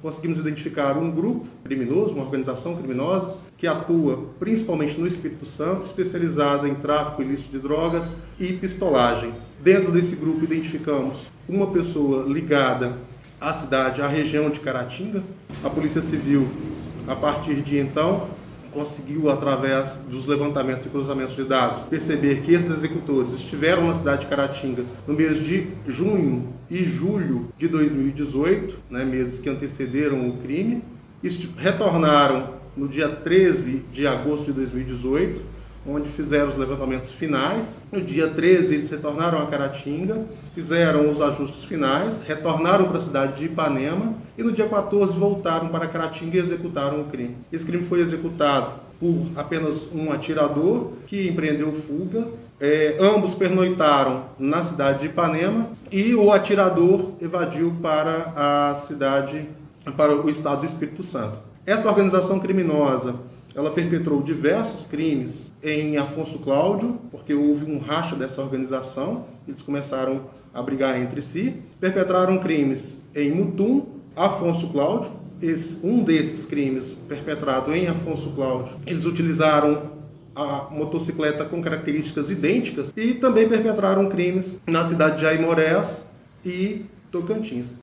conseguimos identificar um grupo criminoso, uma organização criminosa, que atua principalmente no Espírito Santo, especializada em tráfico ilícito de drogas e pistolagem. Dentro desse grupo identificamos uma pessoa ligada à cidade, à região de Caratinga. A Polícia Civil, a partir de então, conseguiu, através dos levantamentos e cruzamentos de dados, perceber que esses executores estiveram na cidade de Caratinga no mês de junho e julho de 2018, meses que antecederam o crime, retornaram no dia 13 de agosto de 2018, onde fizeram os levantamentos finais. No dia 13 eles retornaram a Caratinga, fizeram os ajustes finais, retornaram para a cidade de Ipanema e no dia 14 voltaram para Caratinga e executaram o crime. Esse crime foi executado por apenas um atirador que empreendeu fuga. Ambos pernoitaram na cidade de Ipanema e o atirador evadiu para a cidade, para o estado do Espírito Santo. Essa organização criminosa, ela perpetrou diversos crimes em Afonso Cláudio, porque houve um racha dessa organização, eles começaram a brigar entre si. Perpetraram crimes em Mutum, Afonso Cláudio. Um desses crimes perpetrado em Afonso Cláudio, eles utilizaram a motocicleta com características idênticas e também perpetraram crimes na cidade de Aimorés e Tocantins.